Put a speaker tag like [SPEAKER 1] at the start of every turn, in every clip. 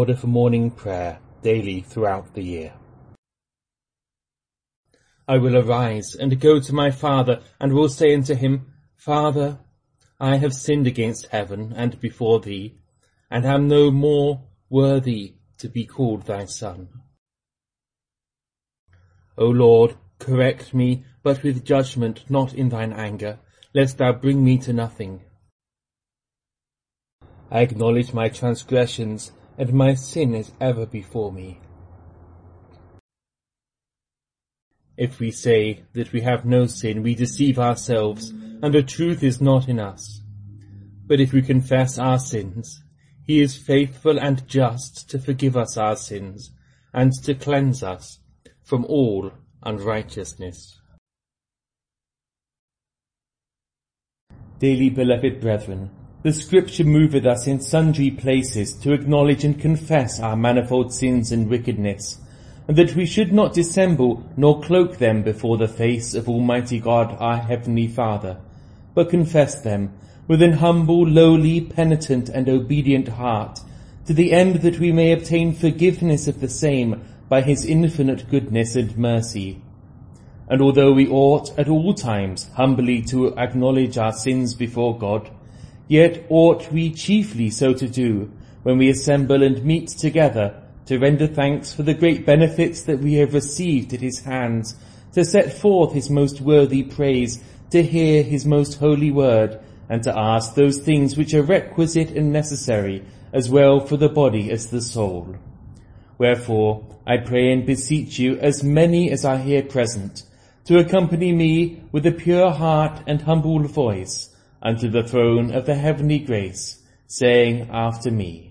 [SPEAKER 1] order for morning prayer daily throughout the year. I will arise and go to my father, and will say unto him, Father, I have sinned against heaven and before thee, and am no more worthy to be called thy son. O Lord, correct me, but with judgment, not in thine anger, lest thou bring me to nothing. I acknowledge my transgressions, and my sin is ever before me. If we say that we have no sin, we deceive ourselves, and the truth is not in us. But if we confess our sins, he is faithful and just to forgive us our sins, and to cleanse us from all unrighteousness. Dearly beloved brethren, the Scripture moveth us in sundry places to acknowledge and confess our manifold sins and wickedness, and that we should not dissemble nor cloak them before the face of Almighty God our Heavenly Father, but confess them with an humble, lowly, penitent, and obedient heart, to the end that we may obtain forgiveness of the same by his infinite goodness and mercy. And although we ought at all times humbly to acknowledge our sins before God, yet ought we chiefly so to do when we assemble and meet together to render thanks for the great benefits that we have received at his hands, to set forth his most worthy praise, to hear his most holy word, and to ask those things which are requisite and necessary, as well for the body as the soul. Wherefore, I pray and beseech you, as many as are here present, to accompany me with a pure heart and humble voice unto the throne of the heavenly grace, saying after me,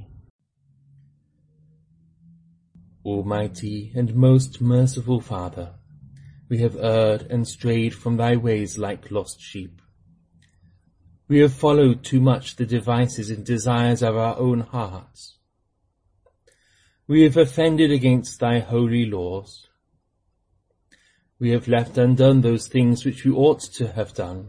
[SPEAKER 1] Almighty and most merciful Father, we have erred and strayed from thy ways like lost sheep. We have followed too much the devices and desires of our own hearts. We have offended against thy holy laws. We have left undone those things which we ought to have done.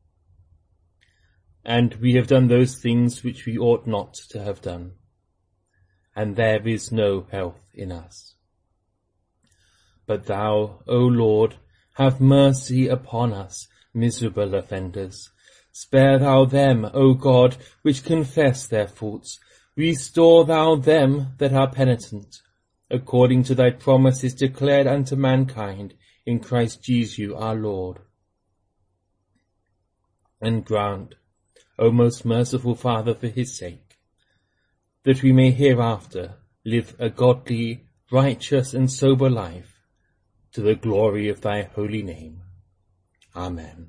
[SPEAKER 1] And we have done those things which we ought not to have done. And there is no health in us. But thou, O Lord, have mercy upon us, miserable offenders. Spare thou them, O God, which confess their faults. Restore thou them that are penitent, according to thy promises declared unto mankind in Christ Jesus our Lord. And grant, O most merciful Father, for his sake, that we may hereafter live a godly, righteous, and sober life, to the glory of thy holy name. Amen.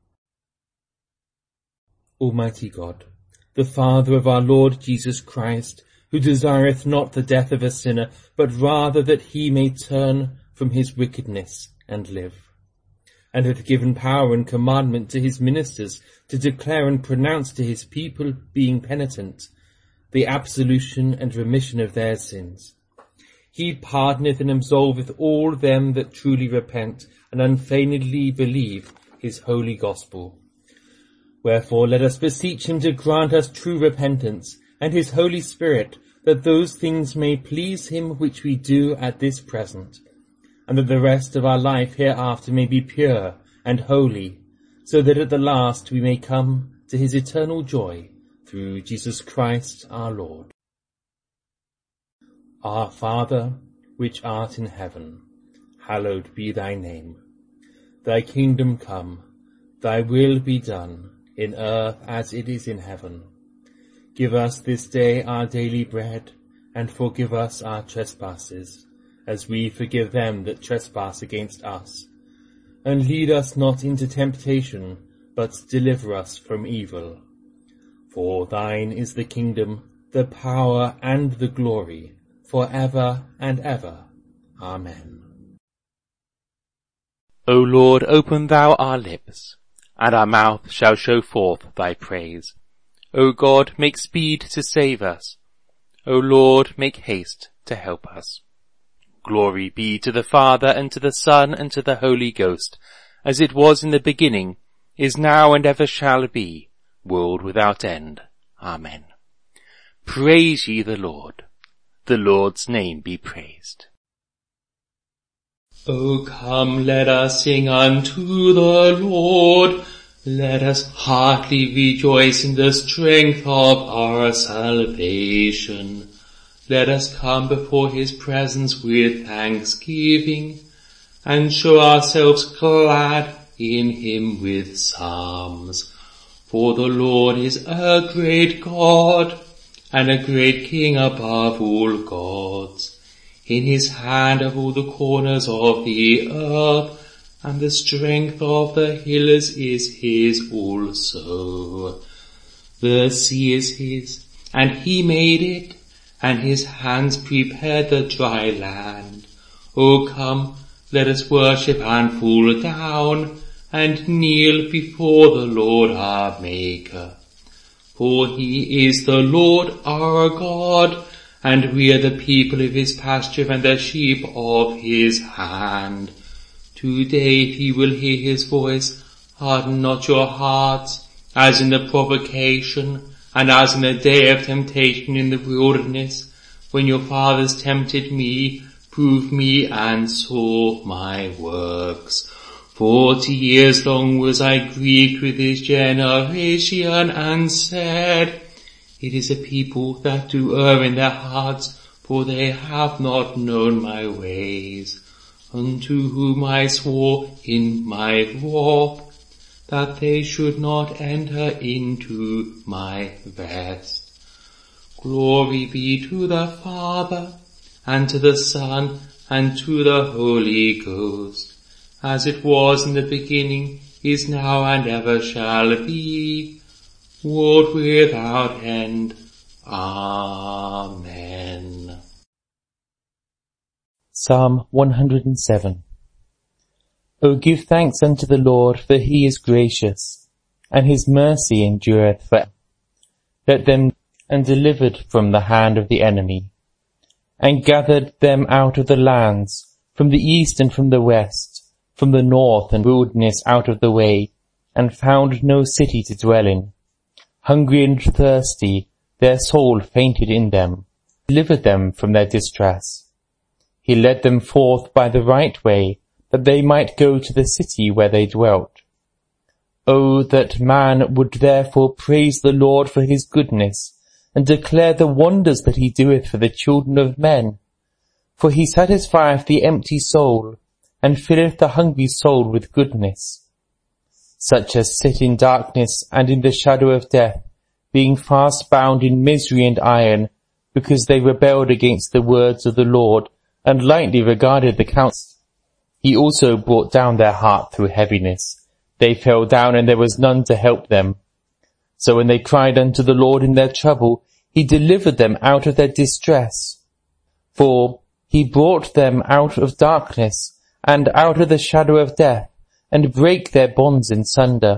[SPEAKER 1] Almighty God, the Father of our Lord Jesus Christ, who desireth not the death of a sinner, but rather that he may turn from his wickedness and live, and hath given power and commandment to his ministers to declare and pronounce to his people, being penitent, the absolution and remission of their sins. He pardoneth and absolveth all them that truly repent and unfeignedly believe his holy gospel. Wherefore let us beseech him to grant us true repentance, and his Holy Spirit, that those things may please him which we do at this present, and that the rest of our life hereafter may be pure and holy, so that at the last we may come to his eternal joy, through Jesus Christ our Lord. Our Father, which art in heaven, hallowed be thy name. Thy kingdom come, thy will be done, in earth as it is in heaven. Give us this day our daily bread, and forgive us our trespasses, as we forgive them that trespass against us. And lead us not into temptation, but deliver us from evil. For thine is the kingdom, the power, and the glory, for ever and ever. Amen.
[SPEAKER 2] O Lord, open thou our lips, and our mouth shall show forth thy praise. O God, make speed to save us. O Lord, make haste to help us. Glory be to the Father, and to the Son, and to the Holy Ghost, as it was in the beginning, is now, and ever shall be, world without end. Amen. Praise ye the Lord. the Lord's name be praised.
[SPEAKER 3] O come, let us sing unto the Lord. Let us heartily rejoice in the strength of our salvation. Let us come before his presence with thanksgiving, and show ourselves glad in him with psalms. For the Lord is a great God, and a great King above all gods. In his hand are all the corners of the earth, and the strength of the hills is his also. The sea is his, and he made it, and his hands prepared the dry land. O come, let us worship and fall down, and kneel before the Lord our Maker. For he is the Lord our God, and we are the people of his pasture and the sheep of his hand. Today if ye will hear his voice, harden not your hearts, as in the provocation, and as in the day of temptation in the wilderness, when your fathers tempted me, proved me, and saw my works. 40 years long was I grieved with this generation, and said, it is a people that do err in their hearts, for they have not known my ways. Unto whom I swore in my wrath, that they should not enter into my rest. Glory be to the Father, and to the Son, and to the Holy Ghost, as it was in the beginning, is now, and ever shall be, world without end. Amen.
[SPEAKER 1] Psalm 107. O give thanks unto the Lord, for he is gracious, and his mercy endureth for ever. Let them and delivered from the hand of the enemy, and gathered them out of the lands, from the east and from the west, from the north and wilderness out of the way, and found no city to dwell in. Hungry and thirsty, their soul fainted in them, delivered them from their distress. He led them forth by the right way, that they might go to the city where they dwelt. O that man would therefore praise the Lord for his goodness, and declare the wonders that he doeth for the children of men. For he satisfieth the empty soul, and filleth the hungry soul with goodness. Such as sit in darkness and in the shadow of death, being fast bound in misery and iron, because they rebelled against the words of the Lord, and lightly regarded the counsel. He also brought down their heart through heaviness. They fell down, and there was none to help them. So when they cried unto the Lord in their trouble, he delivered them out of their distress. For he brought them out of darkness, and out of the shadow of death, and brake their bonds in sunder.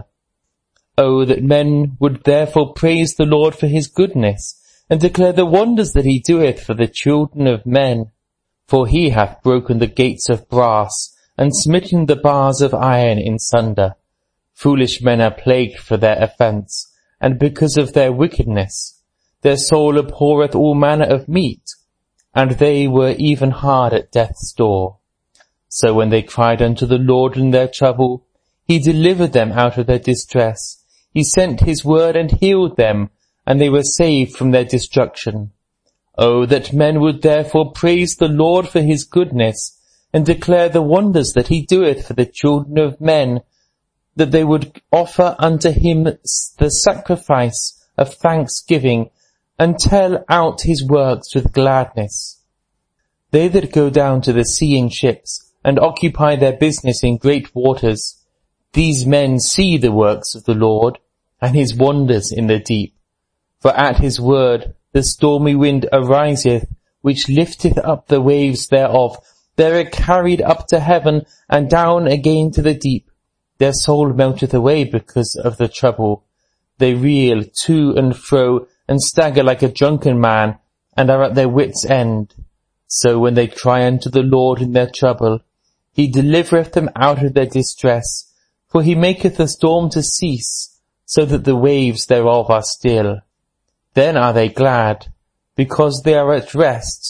[SPEAKER 1] O that men would therefore praise the Lord for his goodness, and declare the wonders that he doeth for the children of men. For he hath broken the gates of brass, and smitten the bars of iron in sunder. Foolish men are plagued for their offence, and because of their wickedness. Their soul abhorreth all manner of meat, and they were even hard at death's door. So when they cried unto the Lord in their trouble, he delivered them out of their distress. He sent his word and healed them, and they were saved from their destruction. O that men would therefore praise the Lord for his goodness, and declare the wonders that he doeth for the children of men, that they would offer unto him the sacrifice of thanksgiving, and tell out his works with gladness. They that go down to the sea in ships, and occupy their business in great waters, these men see the works of the Lord, and his wonders in the deep. For at his word the stormy wind ariseth, which lifteth up the waves thereof. They are carried up to heaven, and down again to the deep. Their soul melteth away because of the trouble. They reel to and fro, and stagger like a drunken man, and are at their wits' end. So when they cry unto the Lord in their trouble, he delivereth them out of their distress. For he maketh the storm to cease, so that the waves thereof are still. Then are they glad, because they are at rest.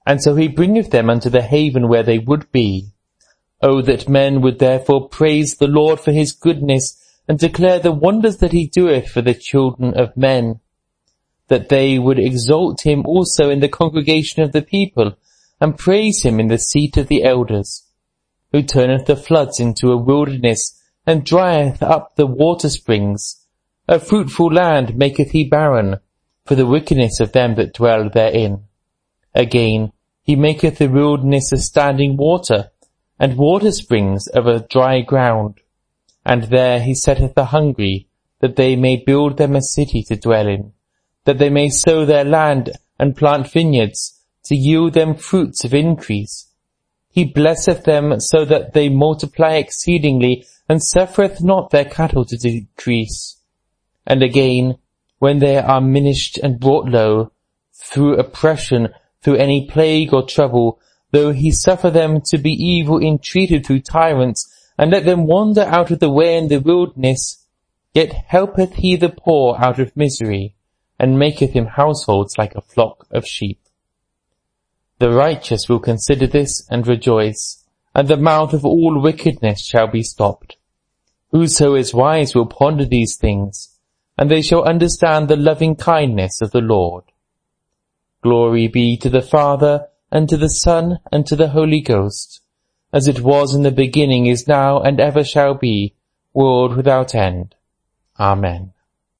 [SPEAKER 1] and so he bringeth them unto the haven where they would be. O that men would therefore praise the Lord for his goodness, and declare the wonders that he doeth for the children of men, that they would exalt him also in the congregation of the people, and praise him in the seat of the elders, who turneth the floods into a wilderness, and drieth up the water springs. A fruitful land maketh he barren, for the wickedness of them that dwell therein. Again, he maketh the wilderness a standing water, and water springs of a dry ground. And there he setteth the hungry, that they may build them a city to dwell in, that they may sow their land and plant vineyards, to yield them fruits of increase. He blesseth them so that they multiply exceedingly, and suffereth not their cattle to decrease. And again, when they are minished and brought low, through oppression, through any plague or trouble, though he suffer them to be evil entreated through tyrants, and let them wander out of the way in the wilderness, yet helpeth he the poor out of misery, and maketh him households like a flock of sheep. The righteous will consider this and rejoice, and the mouth of all wickedness shall be stopped. Whoso is wise will ponder these things, and they shall understand the loving kindness of the Lord. Glory be to the Father, and to the Son, and to the Holy Ghost, as it was in the beginning, is now, and ever shall be, world without end. Amen.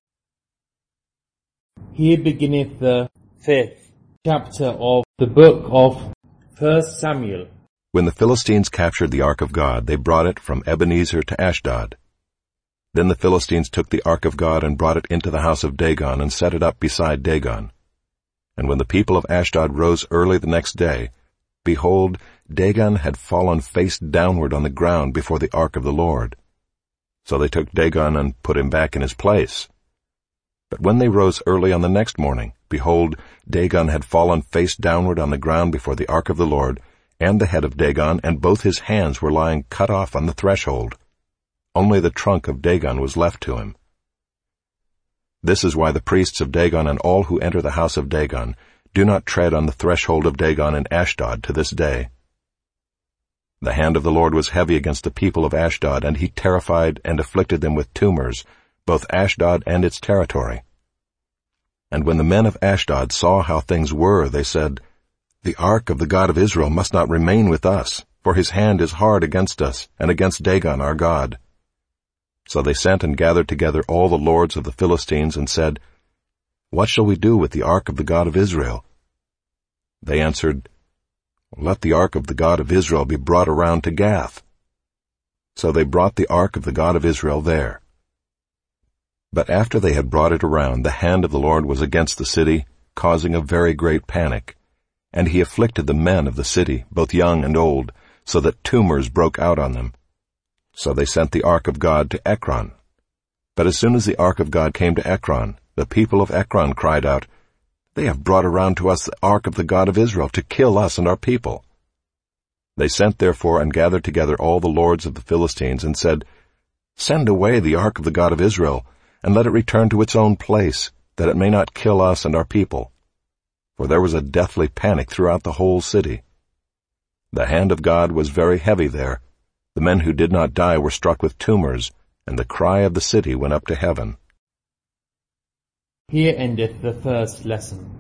[SPEAKER 1] Here beginneth the 5th chapter of the book of 1 Samuel.
[SPEAKER 4] When the Philistines captured the ark of God, they brought it from Ebenezer to Ashdod. Then the Philistines took the ark of God and brought it into the house of Dagon and set it up beside Dagon. And when the people of Ashdod rose early the next day, behold, Dagon had fallen face downward on the ground before the ark of the Lord. So they took Dagon and put him back in his place. But when they rose early on the next morning, behold, Dagon had fallen face downward on the ground before the ark of the Lord, and the head of Dagon and both his hands were lying cut off on the threshold. Only the trunk of Dagon was left to him. This is why the priests of Dagon and all who enter the house of Dagon do not tread on the threshold of Dagon in Ashdod to this day. The hand of the Lord was heavy against the people of Ashdod, and he terrified and afflicted them with tumors, both Ashdod and its territory. And when the men of Ashdod saw how things were, they said, The ark of the God of Israel must not remain with us, for his hand is hard against us, and against Dagon our God. So they sent and gathered together all the lords of the Philistines, and said, What shall we do with the ark of the God of Israel? They answered, Let the ark of the God of Israel be brought around to Gath. So they brought the ark of the God of Israel there. But after they had brought it around, the hand of the Lord was against the city, causing a very great panic. And he afflicted the men of the city, both young and old, so that tumors broke out on them. So they sent the ark of God to Ekron. But as soon as the ark of God came to Ekron, the people of Ekron cried out, They have brought around to us the ark of the God of Israel to kill us and our people. They sent therefore and gathered together all the lords of the Philistines, and said, Send away the ark of the God of Israel, and let it return to its own place, that it may not kill us and our people. For there was a deathly panic throughout the whole city. The hand of God was very heavy there. The men who did not die were struck with tumors, and the cry of the city went up to heaven.
[SPEAKER 1] Here endeth the first lesson.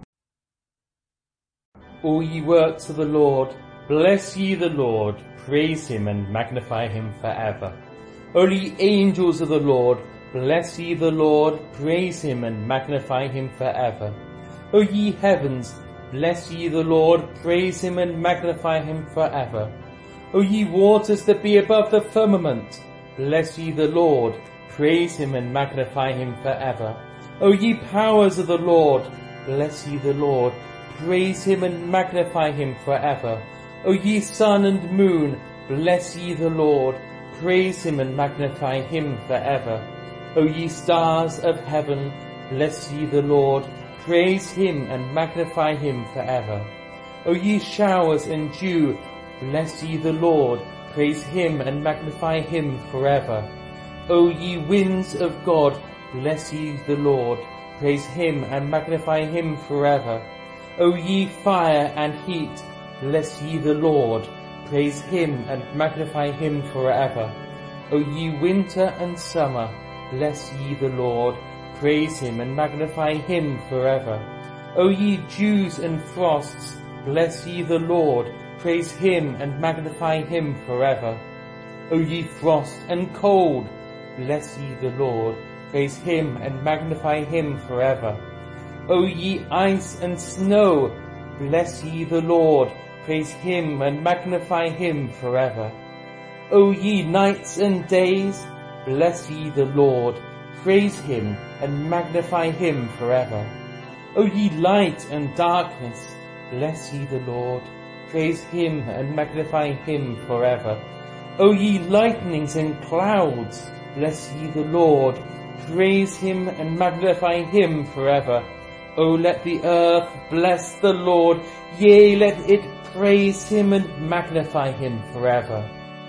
[SPEAKER 1] All ye works of the Lord, bless ye the Lord, praise him and magnify him forever. O ye angels of the Lord, bless ye the Lord, praise him and magnify him forever. O ye heavens, bless ye the Lord, praise him and magnify him forever. O ye waters that be above the firmament, bless ye the Lord, praise him and magnify him forever. O ye powers of the Lord, bless ye the Lord, praise him and magnify him forever. O ye sun and moon, bless ye the Lord, praise him and magnify him forever. O ye stars of heaven, bless ye the Lord, praise him and magnify him forever. O ye showers and dew, bless ye the Lord, praise him and magnify him forever. O ye winds of God, bless ye the Lord, praise him and magnify him forever. O ye fire and heat, bless ye the Lord, praise him and magnify him forever. O ye winter and summer, bless ye the Lord, praise him and magnify him forever. O ye dews and frosts, bless ye the Lord, praise him and magnify him forever. O ye frost and cold, bless ye the Lord, praise him and magnify him forever. O ye ice and snow, bless ye the Lord, praise him and magnify him forever. O ye nights and days, bless ye the Lord, praise him and magnify him forever. O ye light and darkness, bless ye the Lord, praise him and magnify him forever. O ye lightnings and clouds, bless ye the Lord, praise him and magnify him forever. O let the earth bless the Lord, yea, let it praise him and magnify him forever.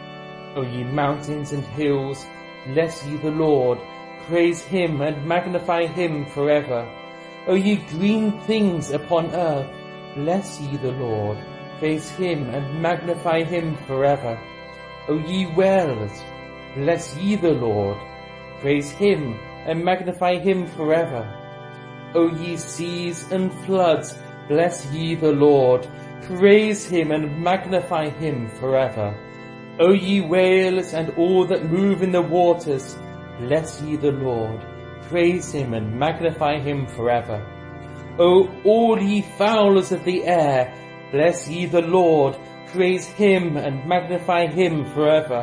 [SPEAKER 1] O ye mountains and hills, bless ye the Lord, praise him and magnify him forever. O ye green things upon earth, bless ye the Lord, praise him and magnify him forever. O ye wells, bless ye the Lord, praise him and magnify him forever. O ye seas and floods, bless ye the Lord, praise him and magnify him forever. O ye whales and all that move in the waters, bless ye the Lord, praise him and magnify him forever. O all ye fowls of the air, bless ye the Lord, praise him and magnify him forever.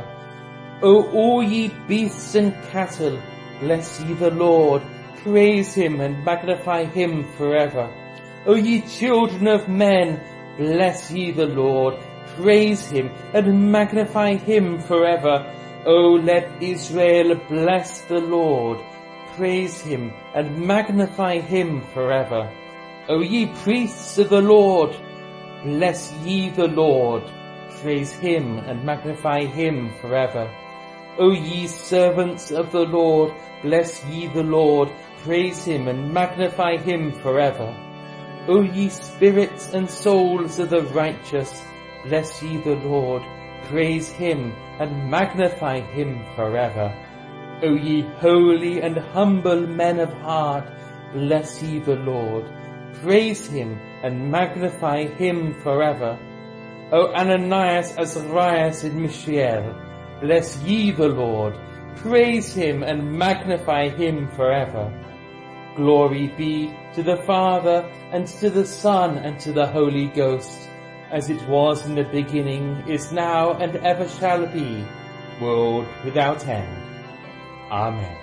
[SPEAKER 1] O all ye beasts and cattle, bless ye the Lord, praise him and magnify him forever. O ye children of men, bless ye the Lord, praise him and magnify him forever. O let Israel bless the Lord, praise him and magnify him forever. O ye priests of the Lord, bless ye the Lord, praise him and magnify him forever. O ye servants of the Lord, bless ye the Lord, praise him and magnify him forever. O ye spirits and souls of the righteous, bless ye the Lord, praise him and magnify him forever. O ye holy and humble men of heart, bless ye the Lord, praise him and magnify him forever. O Ananias, Azarias, and Mishael, bless ye the Lord, praise him and magnify him forever. Glory be to the Father, and to the Son, and to the Holy Ghost, as it was in the beginning, is now, and ever shall be, world without end. Amen.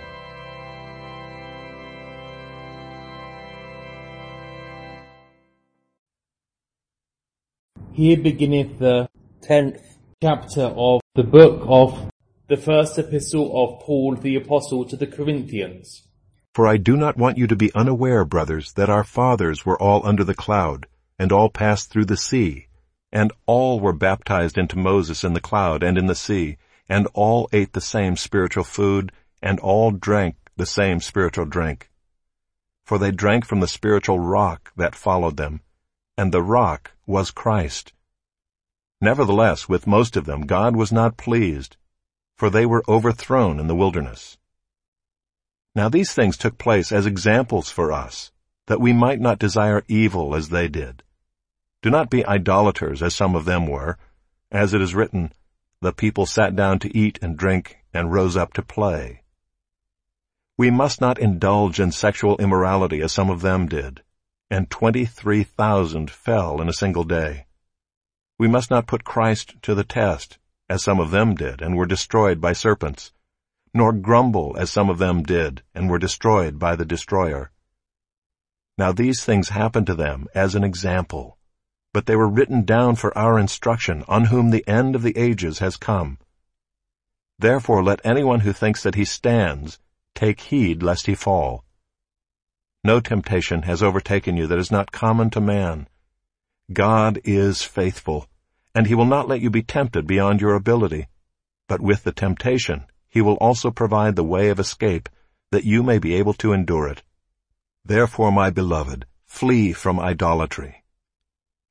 [SPEAKER 1] Here beginneth the 10th chapter of the book of the first epistle of Paul the Apostle to the Corinthians.
[SPEAKER 4] For I do not want you to be unaware, brothers, that our fathers were all under the cloud, and all passed through the sea, and all were baptized into Moses in the cloud and in the sea, and all ate the same spiritual food, and all drank the same spiritual drink. For they drank from the spiritual rock that followed them, and the rock was Christ. Nevertheless, with most of them God was not pleased, for they were overthrown in the wilderness. Now these things took place as examples for us, that we might not desire evil as they did. Do not be idolaters as some of them were, as it is written, the people sat down to eat and drink and rose up to play. We must not indulge in sexual immorality as some of them did, and 23,000 fell in a single day. We must not put Christ to the test, as some of them did and were destroyed by serpents, nor grumble as some of them did and were destroyed by the destroyer. Now these things happened to them as an example, but they were written down for our instruction, on whom the end of the ages has come. Therefore let anyone who thinks that he stands take heed lest he fall. No temptation has overtaken you that is not common to man. God is faithful, and he will not let you be tempted beyond your ability, but with the temptation he will also provide the way of escape, that you may be able to endure it. Therefore, my beloved, flee from idolatry.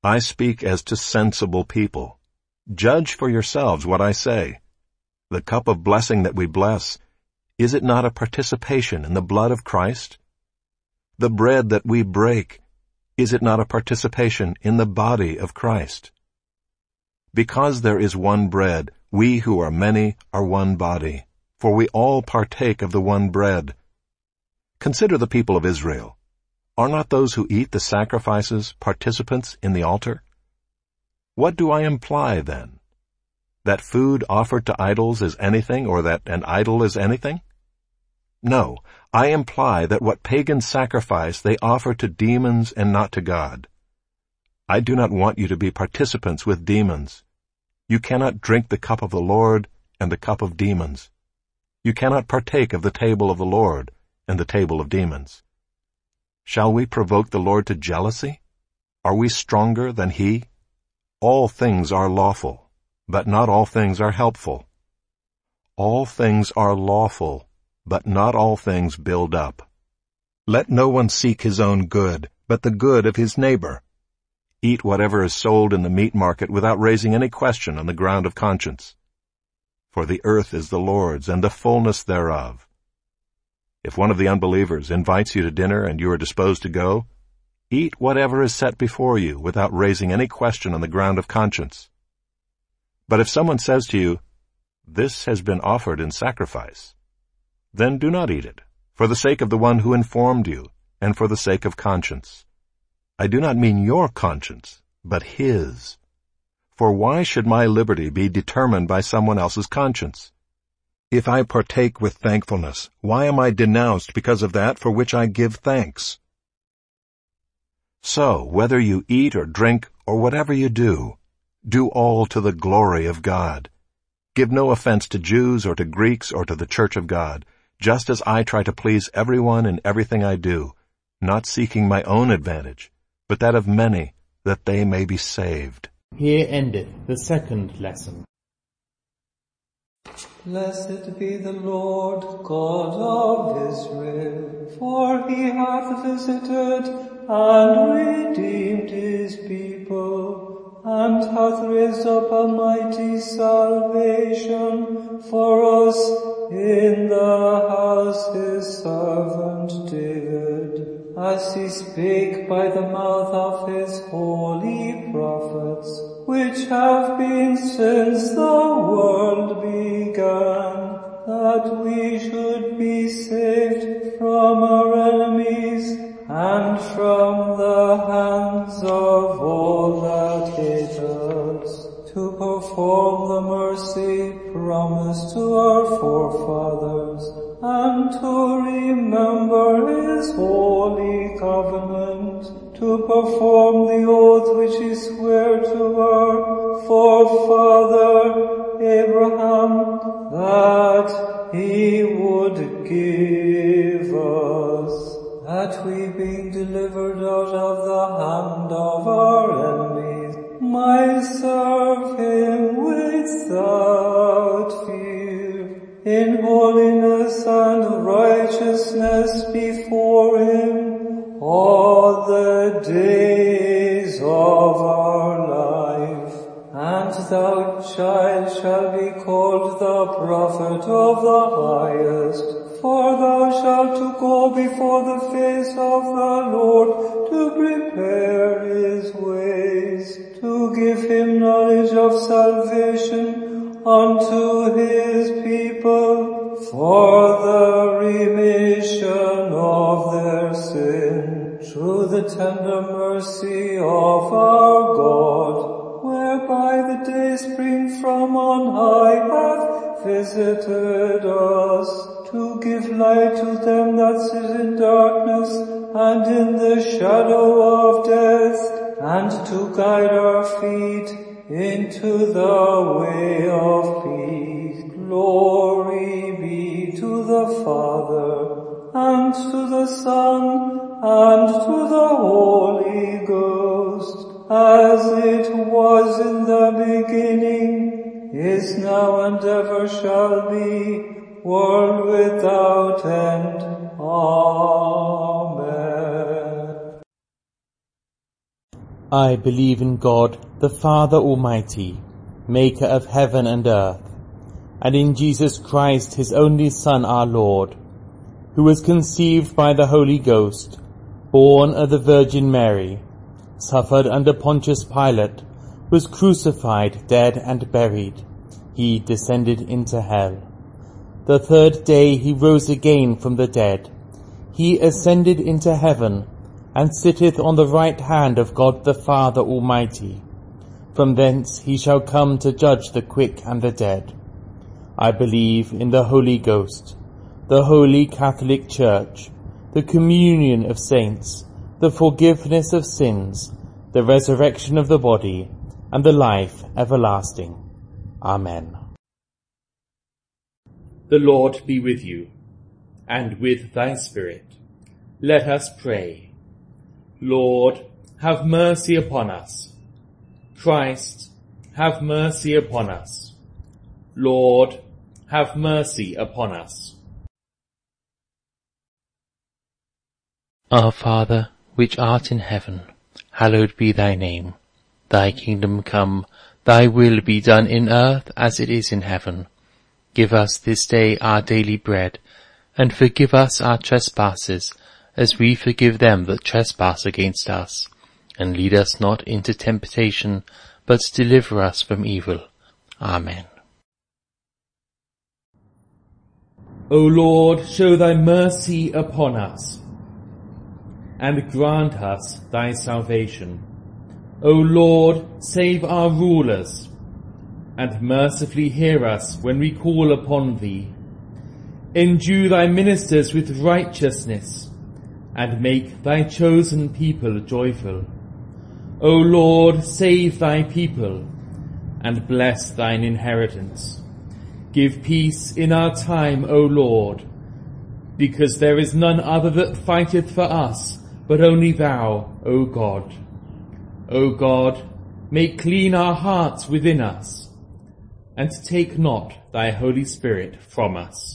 [SPEAKER 4] I speak as to sensible people. Judge for yourselves what I say. The cup of blessing that we bless, is it not a participation in the blood of Christ? The bread that we break, is it not a participation in the body of Christ? Because there is one bread, we who are many are one body, for we all partake of the one bread. Consider the people of Israel. Are not those who eat the sacrifices participants in the altar? What do I imply, then? That food offered to idols is anything, or that an idol is anything? No, I imply that what pagans sacrifice they offer to demons and not to God. I do not want you to be participants with demons. You cannot drink the cup of the Lord and the cup of demons. You cannot partake of the table of the Lord and the table of demons. Shall we provoke the Lord to jealousy? Are we stronger than He? All things are lawful, but not all things are helpful. All things are lawful, but not all things build up. Let no one seek his own good, but the good of his neighbor. Eat whatever is sold in the meat market without raising any question on the ground of conscience. For the earth is the Lord's, and the fullness thereof. If one of the unbelievers invites you to dinner and you are disposed to go, eat whatever is set before you without raising any question on the ground of conscience. But if someone says to you, "This has been offered in sacrifice," then do not eat it, for the sake of the one who informed you, and for the sake of conscience. I do not mean your conscience, but his. For why should my liberty be determined by someone else's conscience? If I partake with thankfulness, why am I denounced because of that for which I give thanks? So, whether you eat or drink or whatever you do all to the glory of God. Give no offense to Jews or to Greeks or to the church of God, just as I try to please everyone in everything I do, not seeking my own advantage, but that of many, that they may be saved.
[SPEAKER 1] Here endeth the second lesson.
[SPEAKER 5] Blessed be the Lord God of Israel, for he hath visited and redeemed his people, and hath raised up a mighty salvation for us in the house his servant David, as he spake by the mouth of his holy prophets, which have been since the world began, that we should be saved from our enemies and from the hands of all that hate us, to perform the mercy promised to our forefathers, and to remember his holy covenant, to perform the oath which he sware to our forefather Abraham, that he would give us, that we being delivered out of the hand of our enemies, might serve him without fear, in holiness and righteousness before him, all the days of our life. And thou, child, shalt be called the prophet of the highest, for thou shalt to go before the face of the Lord, to prepare his ways, to give him knowledge of salvation unto his people, for the remission of their sin, through the tender mercy of our God, whereby the day spring from on high hath visited us, to give light to them that sit in darkness and in the shadow of death, and to guide our feet into the way of peace. Glory be to the Father, and to the Son, and to the Holy Ghost, as it was in the beginning, is now, and ever shall be, world without end. Amen.
[SPEAKER 1] I believe in God, the Father Almighty, maker of heaven and earth, and in Jesus Christ, his only Son, our Lord, who was conceived by the Holy Ghost, born of the Virgin Mary, suffered under Pontius Pilate, was crucified, dead, and buried. He descended into hell. The third day he rose again from the dead. He ascended into heaven, and sitteth on the right hand of God the Father Almighty. From thence he shall come to judge the quick and the dead. I believe in the Holy Ghost, the Holy Catholic Church, the communion of saints, the forgiveness of sins, the resurrection of the body, and the life everlasting. Amen.
[SPEAKER 2] The Lord be with you, and with thy spirit. Let us pray. Lord, have mercy upon us. Christ, have mercy upon us. Lord, have mercy upon us.
[SPEAKER 3] Our Father, which art in heaven, hallowed be thy name. Thy kingdom come, thy will be done in earth as it is in heaven. Give us this day our daily bread, and forgive us our trespasses, as we forgive them that trespass against us. And lead us not into temptation, but deliver us from evil. Amen.
[SPEAKER 2] O Lord, show thy mercy upon us, and grant us thy salvation. O Lord, save our rulers, and mercifully hear us when we call upon thee. Endue thy ministers with righteousness, and make thy chosen people joyful. O Lord, save thy people, and bless thine inheritance. Give peace in our time, O Lord, because there is none other that fighteth for us, but only thou, O God. O God, make clean our hearts within us, and take not thy Holy Spirit from us.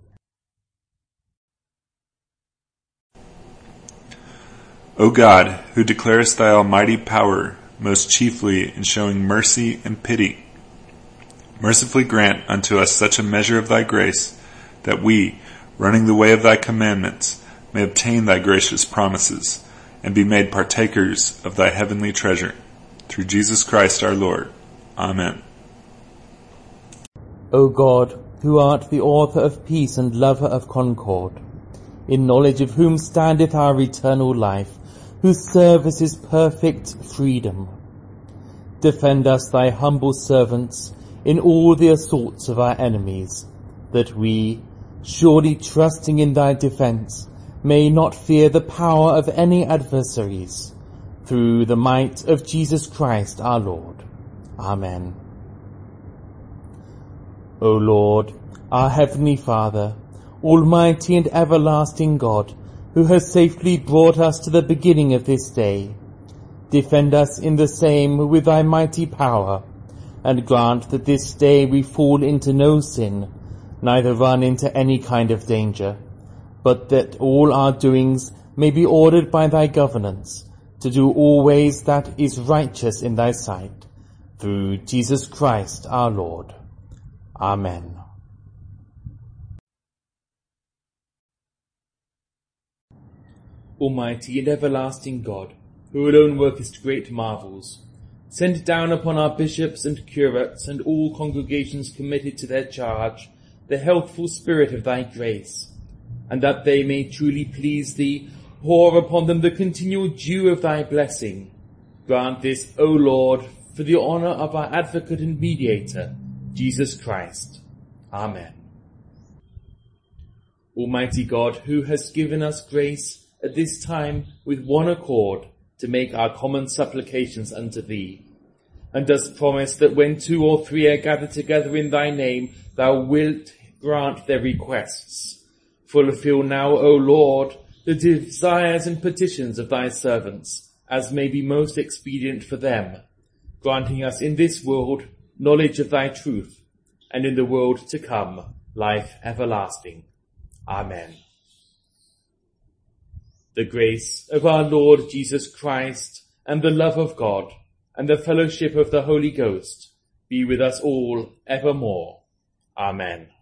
[SPEAKER 6] O God, who declarest thy almighty power, most chiefly in showing mercy and pity, mercifully grant unto us such a measure of thy grace, that we, running the way of thy commandments, may obtain thy gracious promises, and be made partakers of thy heavenly treasure. Through Jesus Christ our Lord. Amen.
[SPEAKER 1] O God, who art the author of peace and lover of concord, in knowledge of whom standeth our eternal life, whose service is perfect freedom, defend us, thy humble servants, in all the assaults of our enemies, that we, surely trusting in thy defence, may not fear the power of any adversaries, through the might of Jesus Christ our Lord. Amen. O Lord, our heavenly Father, almighty and everlasting God, who has safely brought us to the beginning of this day, defend us in the same with thy mighty power, and grant that this day we fall into no sin, neither run into any kind of danger, but that all our doings may be ordered by thy governance, to do always that is righteous in thy sight, through Jesus Christ our Lord. Amen.
[SPEAKER 2] Almighty and everlasting God, who alone workest great marvels, send down upon our bishops and curates and all congregations committed to their charge the healthful spirit of thy grace, and that they may truly please thee, pour upon them the continual dew of thy blessing. Grant this, O Lord, for the honour of our advocate and mediator, Jesus Christ. Amen. Almighty God, who hast given us grace at this time with one accord to make our common supplications unto thee, and dost promise that when 2 or 3 are gathered together in thy name, thou wilt grant their requests. Fulfill now, O Lord, the desires and petitions of thy servants, as may be most expedient for them, granting us in this world knowledge of thy truth, and in the world to come life everlasting. Amen. The grace of our Lord Jesus Christ,
[SPEAKER 1] and the love of God, and the fellowship of the Holy Ghost be with us all evermore. Amen.